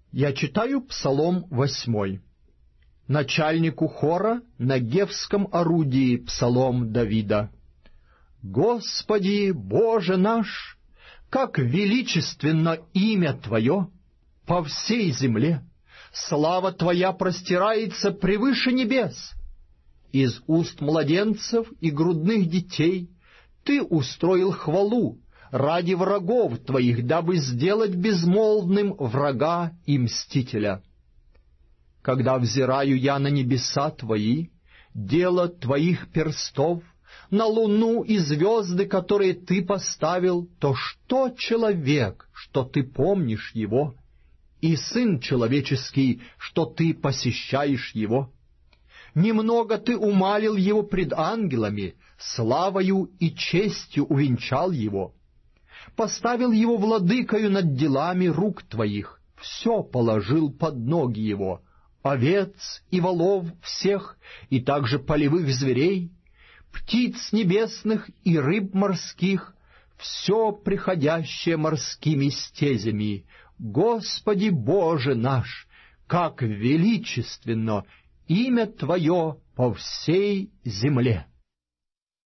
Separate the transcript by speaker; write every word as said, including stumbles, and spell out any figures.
Speaker 1: Я читаю Псалом восьмой. Начальнику хора на гевском орудии Псалом Давида. Господи, Боже наш, как величественно имя Твое по всей земле! Слава Твоя простирается превыше небес. Из уст младенцев и грудных детей Ты устроил хвалу ради врагов Твоих, дабы сделать безмолвным врага и мстителя. Когда взираю я на небеса Твои, дело Твоих перстов, на луну и звезды, которые Ты поставил, то что человек, что Ты помнишь его, и сын человеческий, что Ты посещаешь его? Немного Ты умалил его пред ангелами, славою и честью увенчал его. Поставил его владыкою над делами рук Твоих, все положил под ноги его, овец и волов всех, и также полевых зверей, птиц небесных и рыб морских, все приходящее морскими стезями. Господи Боже наш, как величественно имя Твое по всей земле!